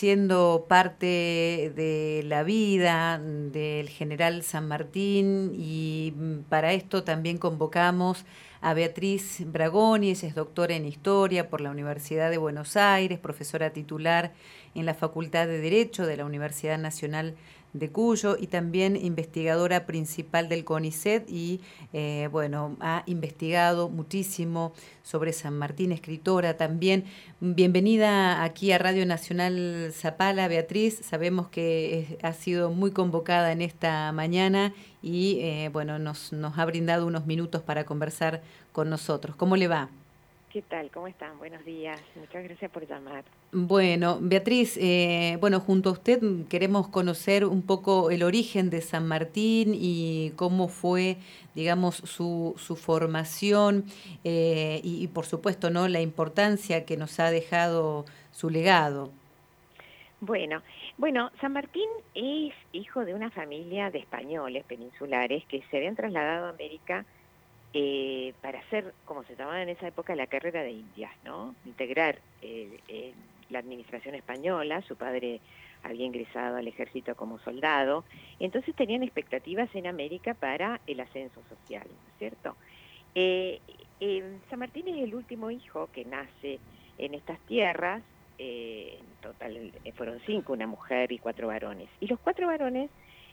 siendo parte de la vida del general San Martín y para esto también convocamos a Beatriz Bragoni. Ella es doctora en Historia por la Universidad de Buenos Aires, profesora titular en la Facultad de Derecho de la Universidad Nacional de Cuyo y también investigadora principal del CONICET y ha investigado muchísimo sobre San Martín, escritora también. Bienvenida aquí a Radio Nacional Zapala, Beatriz. Sabemos que ha sido muy convocada en esta mañana y nos ha brindado unos minutos para conversar con nosotros. ¿Cómo le va? ¿Qué tal? ¿Cómo están? Buenos días. Muchas gracias por llamar. Bueno, Beatriz, junto a usted queremos conocer un poco el origen de San Martín y cómo fue, digamos, su formación y, por supuesto, ¿no?, la importancia que nos ha dejado su legado. Bueno, San Martín es hijo de una familia de españoles peninsulares que se habían trasladado a América para hacer, como se llamaba en esa época, la carrera de Indias, ¿no? Integrar la administración española. Su padre había ingresado al ejército como soldado, entonces tenían expectativas en América para el ascenso social, ¿no es cierto? San Martín es el último hijo que nace en estas tierras. En total fueron 5, una mujer y 4 varones. Y los 4 varones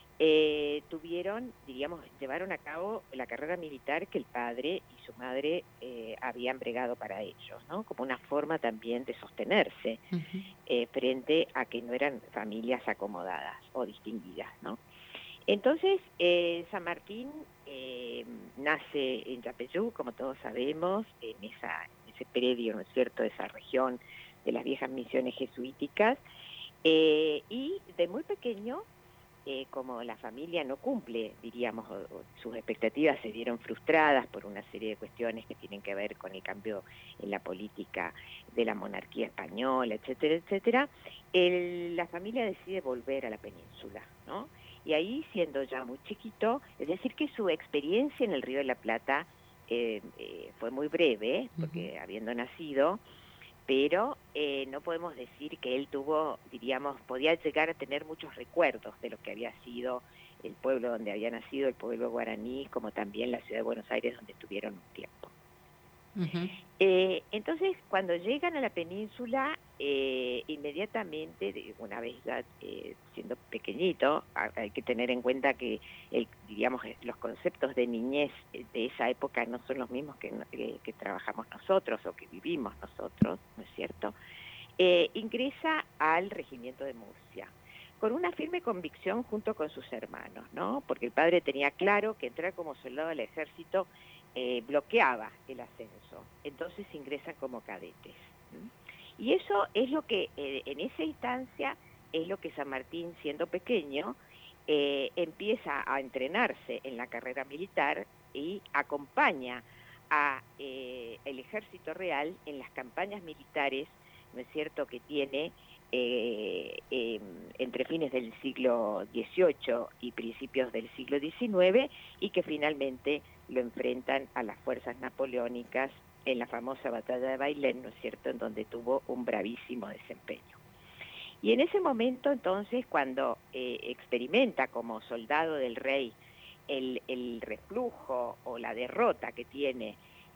llevaron a cabo la carrera militar que el padre y su madre habían bregado para ellos, ¿no? Como una forma también de sostenerse frente a que no eran familias acomodadas o distinguidas, ¿no? Entonces, San Martín nace en Yapeyú, como todos sabemos, en ese predio, ¿no es cierto?, de esa región de las viejas misiones jesuíticas, y de muy pequeño, como la familia no cumple, diríamos, o sus expectativas se vieron frustradas por una serie de cuestiones que tienen que ver con el cambio en la política de la monarquía española, etcétera, etcétera, la familia decide volver a la península, ¿no? Y ahí, siendo ya muy chiquito, es decir, que su experiencia en el Río de la Plata fue muy breve, porque habiendo nacido, pero no podemos decir que él podía llegar a tener muchos recuerdos de lo que había sido el pueblo donde había nacido, el pueblo guaraní, como también la ciudad de Buenos Aires, donde estuvieron un tiempo. Entonces, cuando llegan a la península, inmediatamente, una vez ya siendo pequeñito, hay que tener en cuenta que los conceptos de niñez de esa época no son los mismos que trabajamos nosotros o que vivimos nosotros, ¿no es cierto? Ingresa al regimiento de Murcia, con una firme convicción junto con sus hermanos, ¿no? Porque el padre tenía claro que entrar como soldado al ejército bloqueaba el ascenso, entonces ingresan como cadetes. Y eso es lo que, en esa instancia, es lo que San Martín, siendo pequeño, empieza a entrenarse en la carrera militar y acompaña a el ejército real en las campañas militares, ¿no es cierto?, que tiene entre fines del siglo XVIII y principios del siglo XIX, y que finalmente lo enfrentan a las fuerzas napoleónicas en la famosa batalla de Bailén, ¿no es cierto?, en donde tuvo un bravísimo desempeño. Y en ese momento, entonces, cuando experimenta como soldado del rey el reflujo o la derrota que tiene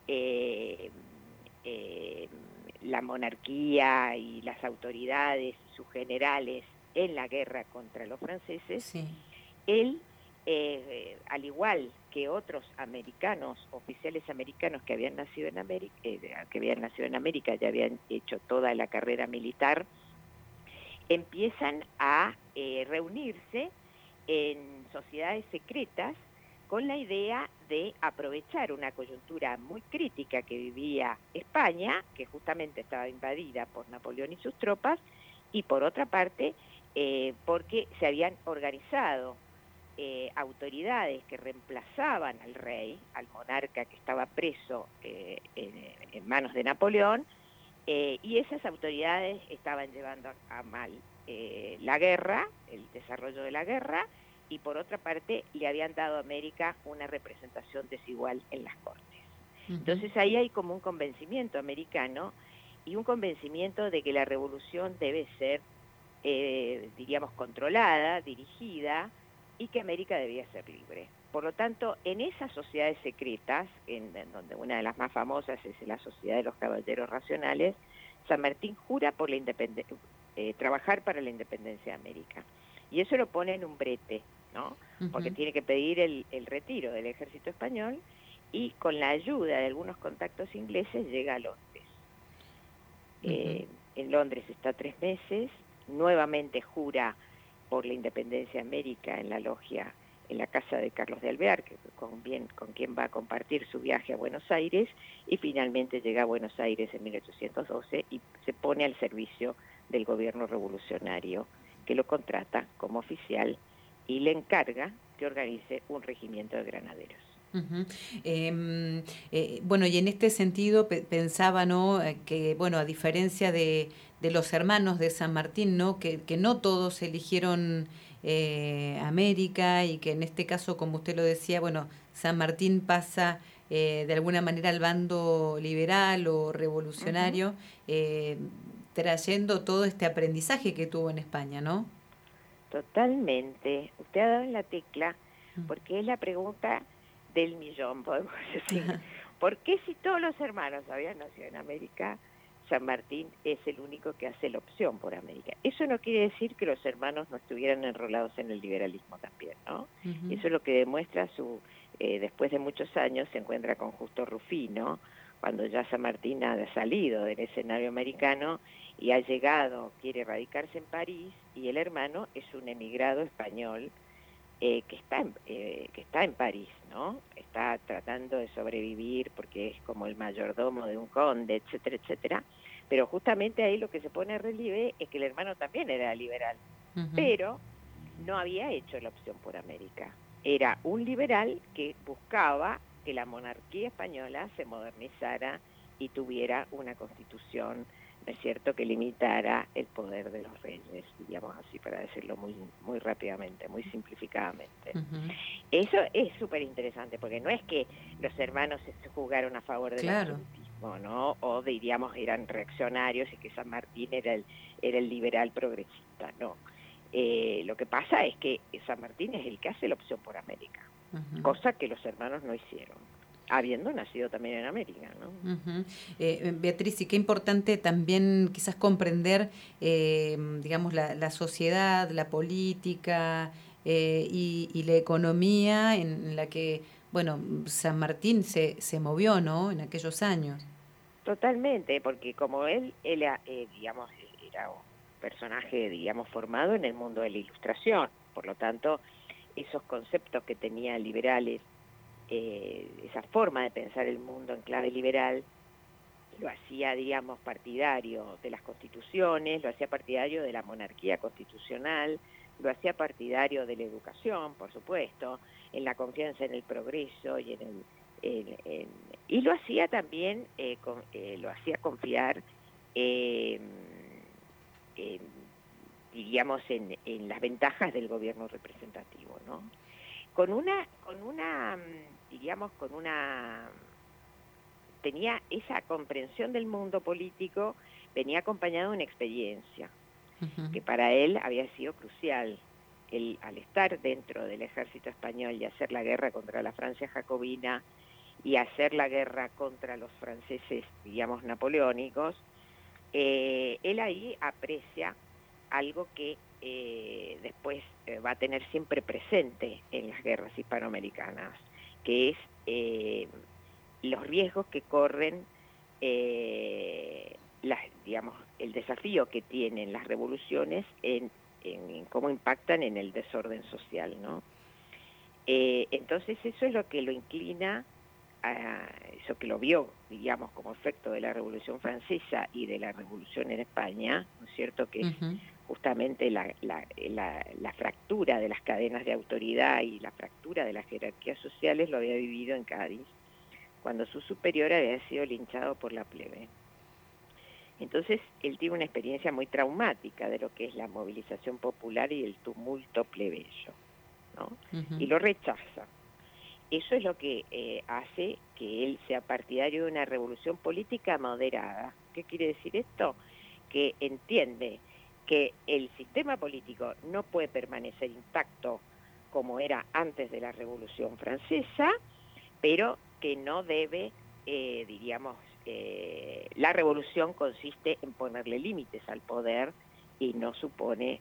la monarquía y las autoridades y sus generales en la guerra contra los franceses, sí, él, al igual que otros americanos, oficiales americanos que habían nacido en América, ya habían hecho toda la carrera militar, empiezan a reunirse en sociedades secretas con la idea de aprovechar una coyuntura muy crítica que vivía España, que justamente estaba invadida por Napoleón y sus tropas, y por otra parte, porque se habían organizado autoridades que reemplazaban al rey, al monarca que estaba preso en manos de Napoleón, y esas autoridades estaban llevando a mal la guerra, el desarrollo de la guerra, y por otra parte le habían dado a América una representación desigual en las Cortes. Entonces ahí hay como un convencimiento americano y un convencimiento de que la revolución debe ser diríamos, controlada, dirigida, y que América debía ser libre. Por lo tanto, en esas sociedades secretas, en donde una de las más famosas es la Sociedad de los Caballeros Racionales, San Martín jura por la trabajar para la independencia de América. Y eso lo pone en un brete, ¿no? Porque tiene que pedir el retiro del ejército español, y con la ayuda de algunos contactos ingleses llega a Londres. En Londres está 3 meses, nuevamente jura por la independencia de América en la logia, en la casa de Carlos de Alvear, con quien va a compartir su viaje a Buenos Aires, y finalmente llega a Buenos Aires en 1812 y se pone al servicio del gobierno revolucionario, que lo contrata como oficial y le encarga que organice un regimiento de granaderos. Bueno, y en este sentido pensaba, ¿no? Que, bueno, a diferencia de los hermanos de San Martín, ¿no? Que no todos eligieron América, y que en este caso, como usted lo decía, bueno, San Martín pasa de alguna manera al bando liberal o revolucionario, trayendo todo este aprendizaje que tuvo en España, ¿no? Totalmente. Usted ha dado en la tecla, porque es la pregunta del millón, podemos decir. ¿Por qué, si todos los hermanos habían nacido en América, San Martín es el único que hace la opción por América? Eso no quiere decir que los hermanos no estuvieran enrolados en el liberalismo también, ¿no? Eso es lo que demuestra después de muchos años se encuentra con Justo Rufino, cuando ya San Martín ha salido del escenario americano y ha llegado, quiere radicarse en París, y el hermano es un emigrado español que está en París, ¿no? Está tratando de sobrevivir porque es como el mayordomo de un conde, etcétera, etcétera. Pero justamente ahí lo que se pone a relieve es que el hermano también era liberal, pero no había hecho la opción por América. Era un liberal que buscaba que la monarquía española se modernizara y tuviera una constitución, ¿no es cierto?, que limitara el poder de los reyes, digamos así, para decirlo muy, muy rápidamente, muy simplificadamente. Eso es súper interesante, porque no es que los hermanos se jugaron a favor del absolutismo, ¿no? O diríamos eran reaccionarios y que San Martín era el liberal progresista, no. Lo que pasa es que San Martín es el que hace la opción por América, cosa que los hermanos no hicieron, habiendo nacido también en América, ¿no? Beatriz, y qué importante también quizás comprender, digamos, la sociedad, la política y la economía en la que, bueno, San Martín se movió, ¿no?, en aquellos años. Totalmente, porque como él digamos, era un personaje, digamos, formado en el mundo de la Ilustración, por lo tanto, esos conceptos que tenía liberales, esa forma de pensar el mundo en clave liberal, lo hacía, digamos, partidario de las constituciones, lo hacía partidario de la monarquía constitucional, lo hacía partidario de la educación, por supuesto, en la confianza en el progreso y y lo hacía también, lo hacía confiar, diríamos, en las ventajas del gobierno representativo, ¿no? Tenía esa comprensión del mundo político, venía acompañado de una experiencia que para él había sido crucial. Él, al estar dentro del ejército español y hacer la guerra contra la Francia jacobina y hacer la guerra contra los franceses, digamos, napoleónicos, él ahí aprecia algo que después va a tener siempre presente en las guerras hispanoamericanas, que es los riesgos que corren, digamos, el desafío que tienen las revoluciones en cómo impactan en el desorden social, ¿no? Entonces eso es lo que lo inclina, eso que lo vio, digamos, como efecto de la Revolución Francesa y de la Revolución en España, ¿no es cierto?, que es justamente la fractura de las cadenas de autoridad y la fractura de las jerarquías sociales, lo había vivido en Cádiz, cuando su superior había sido linchado por la plebe. Entonces, él tiene una experiencia muy traumática de lo que es la movilización popular y el tumulto plebeyo, ¿no? Y lo rechaza. Eso es lo que hace que él sea partidario de una revolución política moderada. ¿Qué quiere decir esto? Que entiende que el sistema político no puede permanecer intacto como era antes de la Revolución Francesa, pero que no debe, la revolución consiste en ponerle límites al poder y no supone,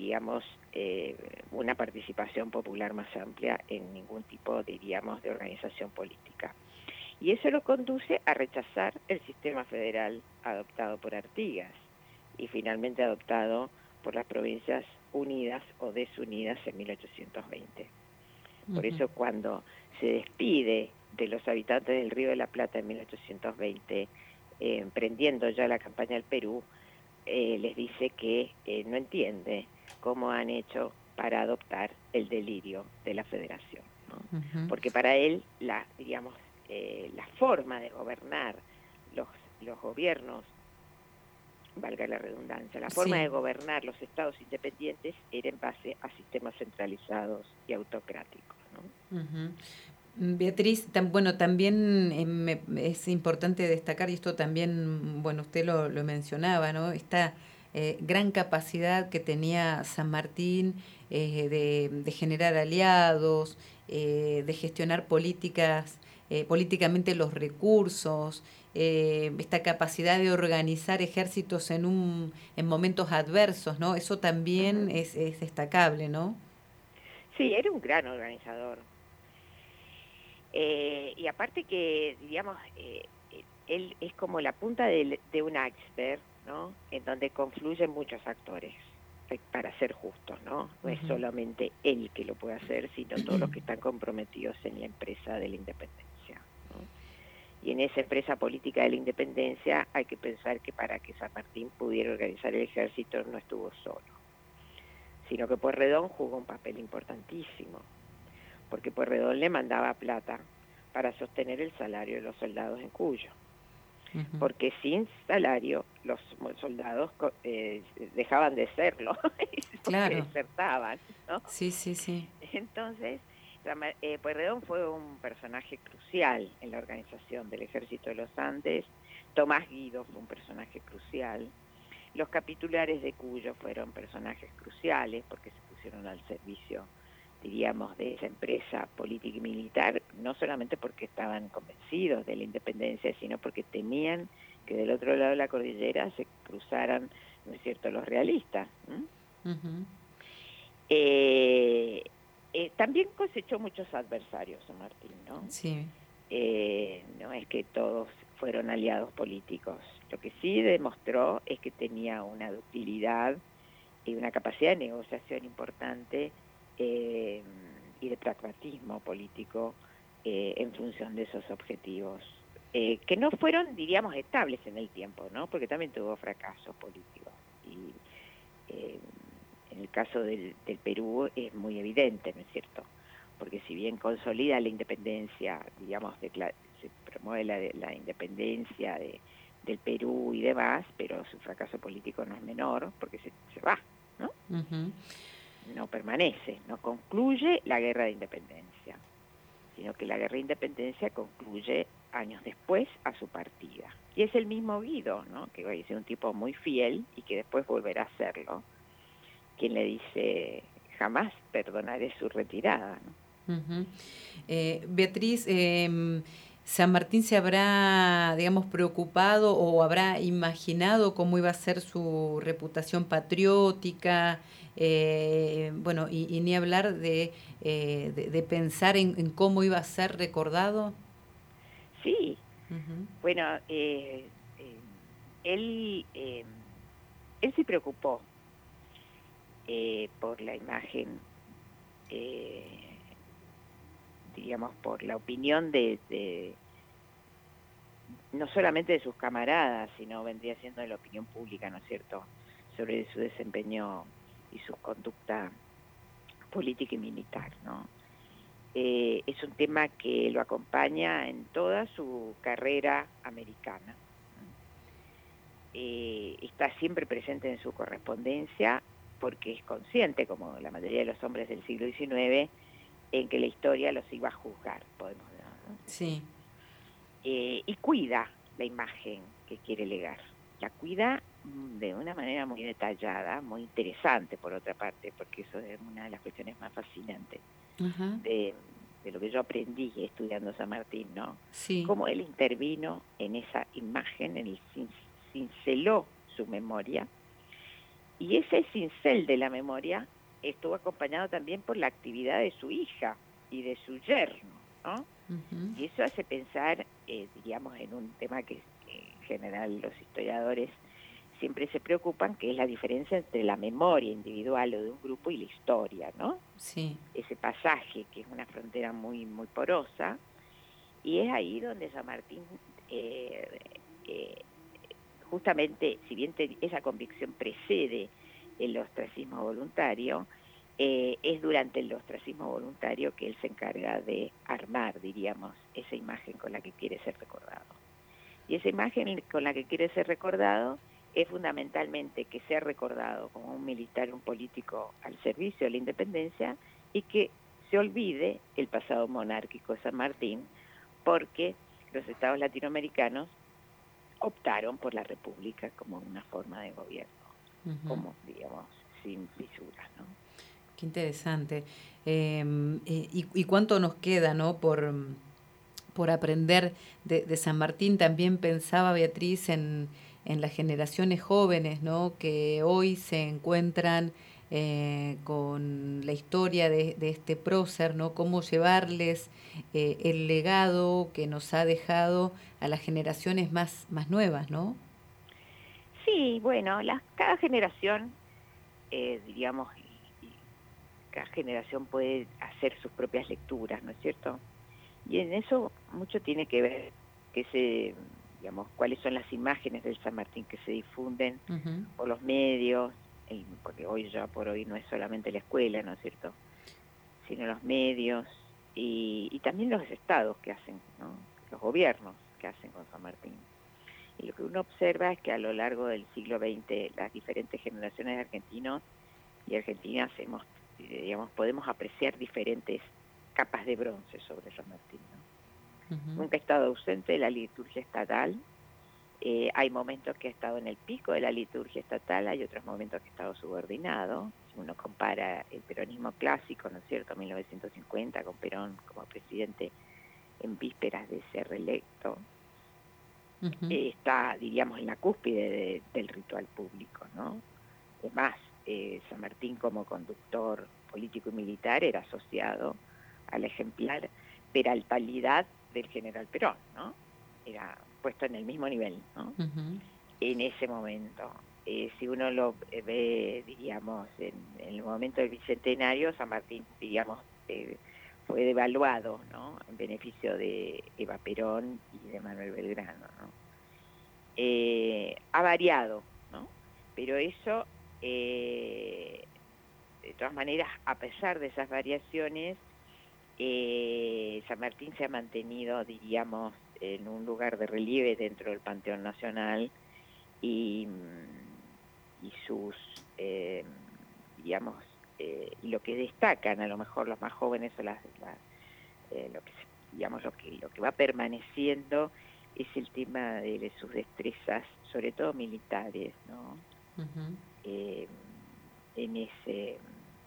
una participación popular más amplia en ningún tipo, de organización política. Y eso lo conduce a rechazar el sistema federal adoptado por Artigas y finalmente adoptado por las Provincias Unidas o Desunidas en 1820. Por eso cuando se despide de los habitantes del Río de la Plata en 1820, emprendiendo ya la campaña del Perú, les dice que no entiende cómo han hecho para adoptar el delirio de la federación, ¿no? Porque para él, la forma de gobernar los gobiernos, valga la redundancia, la forma de gobernar los estados independientes era en base a sistemas centralizados y autocráticos, ¿no? Beatriz, también es importante destacar, y esto también, usted lo mencionaba, ¿no? Esta gran capacidad que tenía San Martín de generar aliados, de gestionar políticamente los recursos, esta capacidad de organizar ejércitos en momentos adversos, ¿no? Eso también es destacable, ¿no? Sí, era un gran organizador. Y aparte que, él es como la punta de un iceberg, ¿no? En donde confluyen muchos actores, para ser justos, ¿no? No es solamente él que lo puede hacer, sino todos los que están comprometidos en la empresa de la independencia, ¿no? Y en esa empresa política de la independencia hay que pensar que para que San Martín pudiera organizar el ejército no estuvo solo, sino que Pueyrredón jugó un papel importantísimo, porque Pueyrredón le mandaba plata para sostener el salario de los soldados en Cuyo. Porque sin salario los soldados dejaban de serlo, claro, desertaban, ¿no? Sí. Entonces, Pueyrredón fue un personaje crucial en la organización del Ejército de los Andes. Tomás Guido fue un personaje crucial. Los capitulares de Cuyo fueron personajes cruciales porque se pusieron al servicio, de esa empresa política y militar, no solamente porque estaban convencidos de la independencia, sino porque temían que del otro lado de la cordillera se cruzaran, ¿no es cierto?, los realistas. También cosechó muchos adversarios San Martín, ¿no? Sí. No es que todos fueron aliados políticos. Lo que sí demostró es que tenía una ductilidad y una capacidad de negociación importante, y de pragmatismo político en función de esos objetivos, que no fueron, estables en el tiempo, ¿no? Porque también tuvo fracasos políticos. Y en el caso del Perú es muy evidente, ¿no es cierto? Porque si bien consolida la independencia, se promueve la independencia del Perú y demás, pero su fracaso político no es menor, porque se va, ¿no? No permanece, no concluye la guerra de independencia, sino que la guerra de independencia concluye años después a su partida. Y es el mismo Guido, ¿no? Que es un tipo muy fiel y que después volverá a hacerlo, quien le dice: jamás perdonaré su retirada, ¿no? Beatriz, San Martín se habrá, preocupado o habrá imaginado cómo iba a ser su reputación patriótica, y ni hablar de pensar en cómo iba a ser recordado. Sí, bueno, él se preocupó por la imagen, por la opinión de no solamente de sus camaradas, sino vendría siendo de la opinión pública, ¿no es cierto?, sobre su desempeño y su conducta política y militar, ¿no? Es un tema que lo acompaña en toda su carrera americana. Está siempre presente en su correspondencia porque es consciente, como la mayoría de los hombres del siglo XIX, en que la historia los iba a juzgar, podemos decir, ¿no? Sí. Y cuida la imagen que quiere legar, la cuida de una manera muy detallada, muy interesante por otra parte, porque eso es una de las cuestiones más fascinantes Ajá. de lo que yo aprendí estudiando San Martín, ¿no? Sí. Cómo él intervino en esa imagen, cinceló su memoria, y ese cincel de la memoria estuvo acompañado también por la actividad de su hija y de su yerno, ¿no? Ujú. Y eso hace pensar, diríamos, en un tema que en general los historiadores siempre se preocupan, que es la diferencia entre la memoria individual o de un grupo y la historia, ¿no? Sí. Ese pasaje, que es una frontera muy, muy porosa, y es ahí donde San Martín, eh, eh, justamente, si bien esa convicción precede el ostracismo voluntario, es durante el ostracismo voluntario que él se encarga de armar, diríamos, esa imagen con la que quiere ser recordado. Y esa imagen con la que quiere ser recordado es fundamentalmente que sea recordado como un militar, un político al servicio de la independencia, y que se olvide el pasado monárquico de San Martín, porque los estados latinoamericanos optaron por la república como una forma de gobierno, Ujú. como, digamos, sin fisuras, ¿no? Qué interesante. Y cuánto nos queda, ¿no? Por aprender de San Martín. También pensaba Beatriz en las generaciones jóvenes, ¿no? Que hoy se encuentran con la historia de este prócer, ¿no? Cómo llevarles el legado que nos ha dejado a las generaciones más nuevas, ¿no? Sí, bueno, cada generación, diríamos, y cada generación puede hacer sus propias lecturas, ¿no es cierto? Y en eso mucho tiene que ver digamos, cuáles son las imágenes del San Martín que se difunden Ujú. por los medios, porque hoy ya por hoy no es solamente la escuela, ¿no es cierto?, sino los medios y también los estados que hacen, ¿no?, los gobiernos que hacen con San Martín. Y lo que uno observa es que a lo largo del siglo XX las diferentes generaciones de argentinos y argentinas digamos, podemos apreciar diferentes capas de bronce sobre San Martín, ¿no? Ujú. Nunca ha estado ausente de la liturgia estatal. Hay momentos que ha estado en el pico de la liturgia estatal, hay otros momentos que ha estado subordinado. Si uno compara el peronismo clásico, ¿no es cierto?, 1950, con Perón como presidente en vísperas de ser reelecto, Ujú. está, diríamos, en la cúspide del ritual público, ¿no? Es más, San Martín como conductor político y militar era asociado a la ejemplar peraltalidad del general Perón, ¿no? Era puesto en el mismo nivel, ¿no?, Ujú. en ese momento. Si uno lo ve, diríamos, en el momento del Bicentenario, San Martín, digamos, fue devaluado, ¿no?, en beneficio de Eva Perón y de Manuel Belgrano, ¿no? Ha variado, ¿no? Pero eso, de todas maneras, a pesar de esas variaciones, San Martín se ha mantenido, diríamos, en un lugar de relieve dentro del Panteón Nacional, y, y sus, digamos, y lo que destacan a lo mejor los más jóvenes o lo que digamos lo que va permaneciendo es el tema de sus destrezas, sobre todo militares, ¿no? Ujú. Eh, en ese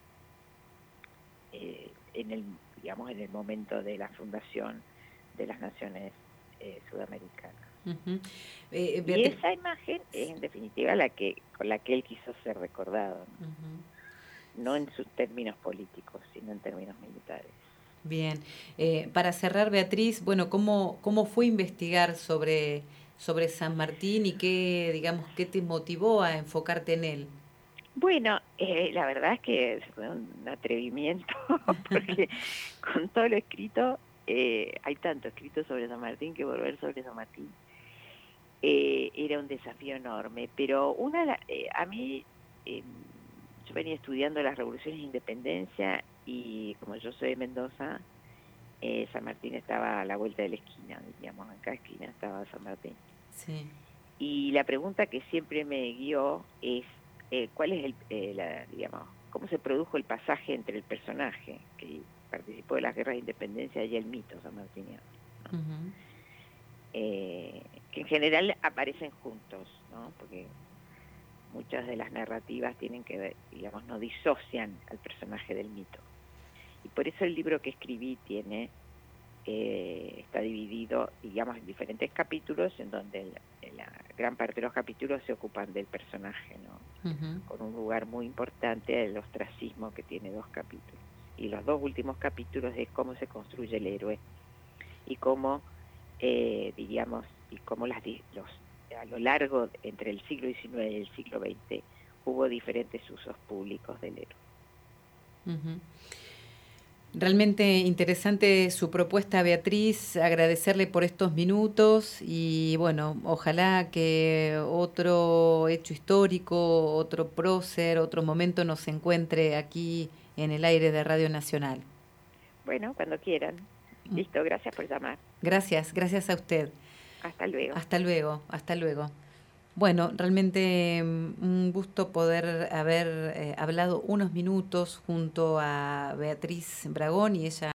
en el, digamos, en el momento de la fundación de las naciones sudamericanas. Ujú. Y Beatriz. esa imagen es en definitiva con la que él quiso ser recordado, ¿no? Ujú. No en sus términos políticos, sino en términos militares. Bien. Para cerrar, Beatriz, bueno, ¿cómo fue investigar sobre San Martín y qué, digamos, qué te motivó a enfocarte en él? Bueno, la verdad es que fue un atrevimiento, porque con todo lo escrito, hay tanto escrito sobre San Martín que volver sobre San Martín era un desafío enorme. Pero a mí, yo venía estudiando las revoluciones de independencia y como yo soy de Mendoza, San Martín estaba a la vuelta de la esquina, diríamos, en cada esquina estaba San Martín. Sí. Y la pregunta que siempre me guió es, ¿cuál es digamos, cómo se produjo el pasaje entre el personaje que participó de las guerras de independencia y el mito sanmartiniano, ¿no? Ujú. Que en general aparecen juntos, ¿no? Porque muchas de las narrativas tienen que ver, digamos, no disocian al personaje del mito. Y por eso el libro que escribí está dividido, digamos, en diferentes capítulos, en donde la gran parte de los capítulos se ocupan del personaje, ¿no? Uh-huh. Con un lugar muy importante del ostracismo, que tiene 2 capítulos. Y los 2 últimos capítulos es cómo se construye el héroe y cómo, diríamos, y cómo a lo largo, entre el siglo XIX y el siglo XX, hubo diferentes usos públicos del héroe. Uh-huh. Realmente interesante su propuesta, Beatriz, agradecerle por estos minutos y bueno, ojalá que otro hecho histórico, otro prócer, otro momento nos encuentre aquí en el aire de Radio Nacional. Bueno, cuando quieran. Listo, gracias por llamar. Gracias a usted. Hasta luego. Hasta luego. Bueno, realmente un gusto poder haber hablado unos minutos junto a Beatriz Bragón y ella